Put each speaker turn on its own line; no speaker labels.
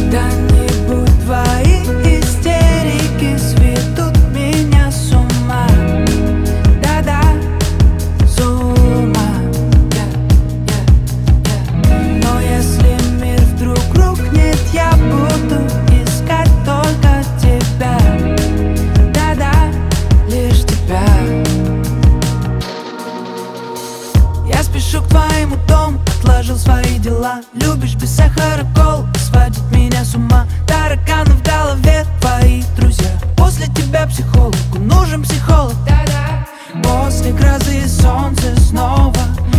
Когда-нибудь твои истерики сведут меня с ума. Да-да, с ума. Но если мир вдруг рухнет, я буду искать только тебя. Да-да, лишь тебя. Я спешу к твоему дому, отложил свои дела. Любишь без сахара колу, сводит меня с ума. Тараканы в голове, твои друзья. После тебя психологу нужен психолог. После грозы солнце снова